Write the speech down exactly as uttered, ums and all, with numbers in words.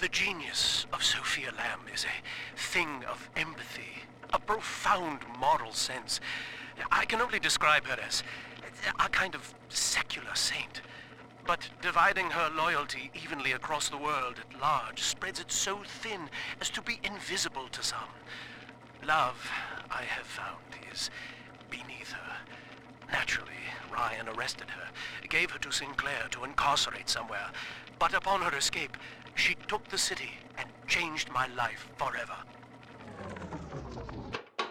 The genius of Sophia Lamb is a thing of empathy, a profound moral sense. I can only describe her as a kind of secular saint. But dividing her loyalty evenly across the world at large spreads it so thin as to be invisible to some. Love, I have found, is beneath her. Naturally, Ryan arrested her, gave her to Sinclair to incarcerate somewhere. But upon her escape, she took the city and changed my life forever.